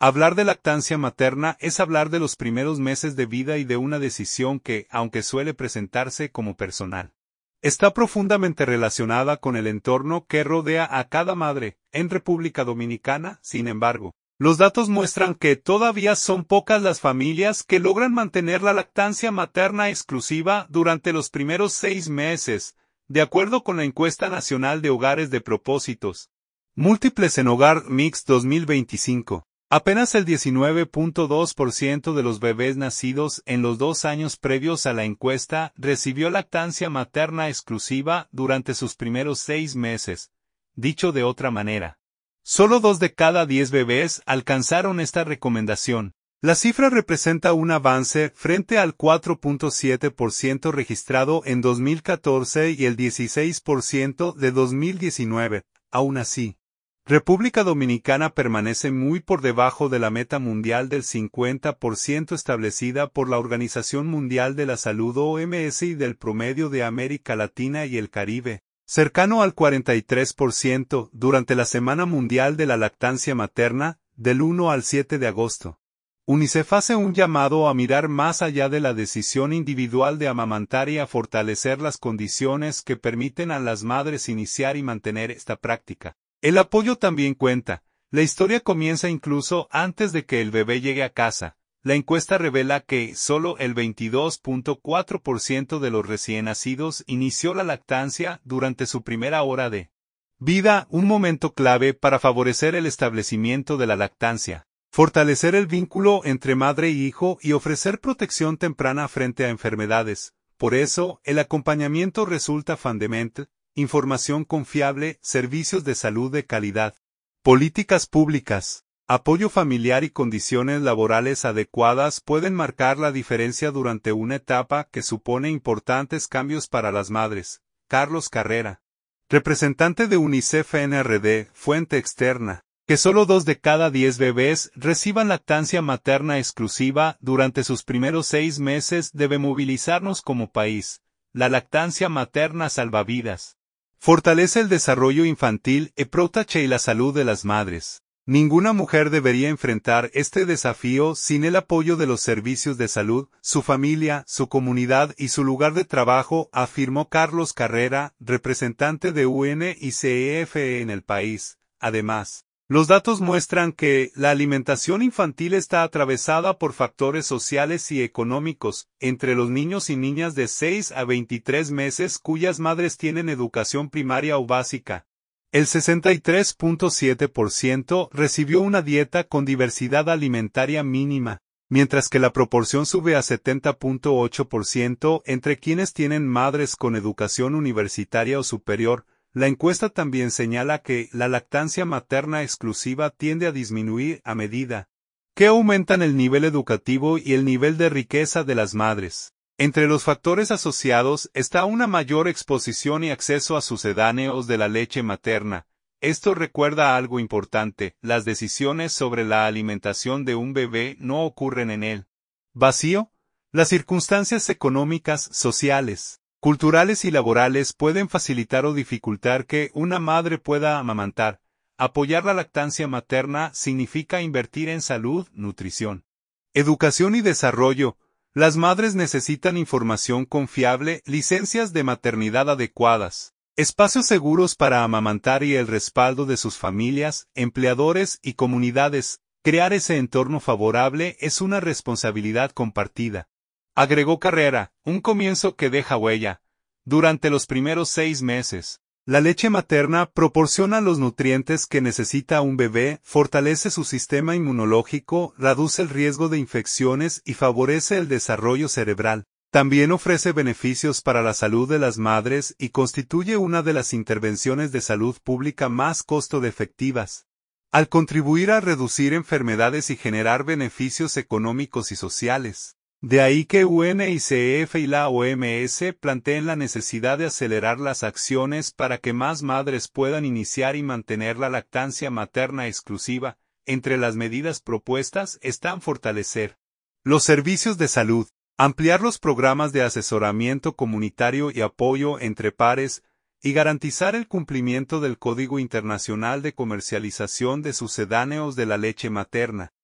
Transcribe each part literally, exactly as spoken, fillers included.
Hablar de lactancia materna es hablar de los primeros meses de vida y de una decisión que, aunque suele presentarse como personal, está profundamente relacionada con el entorno que rodea a cada madre. En República Dominicana, sin embargo, los datos muestran que todavía son pocas las familias que logran mantener la lactancia materna exclusiva durante los primeros seis meses, de acuerdo con la Encuesta Nacional de Hogares de Propósitos Múltiples en Hogar Mix dos mil veinticinco. Apenas el diecinueve punto dos por ciento de los bebés nacidos en los dos años previos a la encuesta recibió lactancia materna exclusiva durante sus primeros seis meses. Dicho de otra manera, solo dos de cada diez bebés alcanzaron esta recomendación. La cifra representa un avance frente al cuatro punto siete por ciento registrado en dos mil catorce y el dieciséis por ciento de dos mil diecinueve. Aún así, República Dominicana permanece muy por debajo de la meta mundial del cincuenta por ciento establecida por la Organización Mundial de la Salud O M S y del promedio de América Latina y el Caribe, cercano al cuarenta y tres por ciento durante la Semana Mundial de la Lactancia Materna, del uno al siete de agosto. UNICEF hace un llamado a mirar más allá de la decisión individual de amamantar y a fortalecer las condiciones que permiten a las madres iniciar y mantener esta práctica. El apoyo también cuenta. La historia comienza incluso antes de que el bebé llegue a casa. La encuesta revela que solo el veintidós punto cuatro por ciento de los recién nacidos inició la lactancia durante su primera hora de vida, un momento clave para favorecer el establecimiento de la lactancia, fortalecer el vínculo entre madre y hijo y ofrecer protección temprana frente a enfermedades. Por eso, el acompañamiento resulta fundamental. Información confiable, servicios de salud de calidad, políticas públicas, apoyo familiar y condiciones laborales adecuadas pueden marcar la diferencia durante una etapa que supone importantes cambios para las madres. Carlos Carrera, representante de UNICEF N R D, fuente externa, que solo dos de cada diez bebés reciban lactancia materna exclusiva durante sus primeros seis meses debe movilizarnos como país. La lactancia materna salva vidas. Fortalece el desarrollo infantil y protege la salud de las madres. Ninguna mujer debería enfrentar este desafío sin el apoyo de los servicios de salud, su familia, su comunidad y su lugar de trabajo, afirmó Carlos Carrera, representante de UNICEF en el país. Además, los datos muestran que la alimentación infantil está atravesada por factores sociales y económicos, entre los niños y niñas de seis a veintitrés meses cuyas madres tienen educación primaria o básica. El sesenta y tres punto siete por ciento recibió una dieta con diversidad alimentaria mínima, mientras que la proporción sube a setenta punto ocho por ciento entre quienes tienen madres con educación universitaria o superior. La encuesta también señala que la lactancia materna exclusiva tiende a disminuir a medida que aumentan el nivel educativo y el nivel de riqueza de las madres. Entre los factores asociados está una mayor exposición y acceso a sucedáneos de la leche materna. Esto recuerda algo importante: las decisiones sobre la alimentación de un bebé no ocurren en el vacío. Las circunstancias económicas, sociales, culturales y laborales pueden facilitar o dificultar que una madre pueda amamantar. Apoyar la lactancia materna significa invertir en salud, nutrición, educación y desarrollo. Las madres necesitan información confiable, licencias de maternidad adecuadas, espacios seguros para amamantar y el respaldo de sus familias, empleadores y comunidades. Crear ese entorno favorable es una responsabilidad compartida. Agregó Carrera, un comienzo que deja huella. Durante los primeros seis meses, la leche materna proporciona los nutrientes que necesita un bebé, fortalece su sistema inmunológico, reduce el riesgo de infecciones y favorece el desarrollo cerebral. También ofrece beneficios para la salud de las madres y constituye una de las intervenciones de salud pública más costo-efectivas. Al contribuir a reducir enfermedades y generar beneficios económicos y sociales. De ahí que UNICEF y la O M S planteen la necesidad de acelerar las acciones para que más madres puedan iniciar y mantener la lactancia materna exclusiva. Entre las medidas propuestas están fortalecer los servicios de salud, ampliar los programas de asesoramiento comunitario y apoyo entre pares, y garantizar el cumplimiento del Código Internacional de Comercialización de Sucedáneos de la Leche Materna.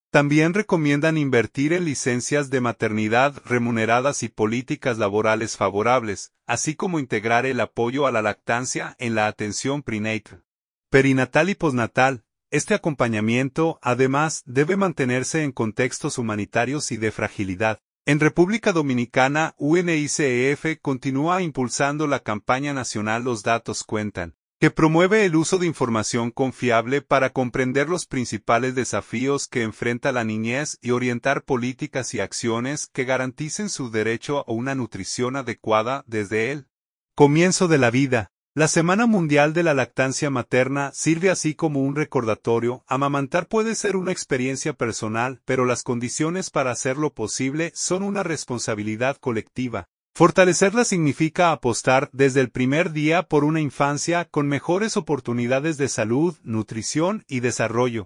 También recomiendan invertir en licencias de maternidad remuneradas y políticas laborales favorables, así como integrar el apoyo a la lactancia en la atención prenatal, perinatal y postnatal. Este acompañamiento, además, debe mantenerse en contextos humanitarios y de fragilidad. En República Dominicana, U N I C E F continúa impulsando la campaña nacional Los Datos Cuentan, que promueve el uso de información confiable para comprender los principales desafíos que enfrenta la niñez y orientar políticas y acciones que garanticen su derecho a una nutrición adecuada desde el comienzo de la vida. La Semana Mundial de la Lactancia Materna sirve así como un recordatorio. Amamantar puede ser una experiencia personal, pero las condiciones para hacerlo posible son una responsabilidad colectiva. Fortalecerla significa apostar desde el primer día por una infancia con mejores oportunidades de salud, nutrición y desarrollo.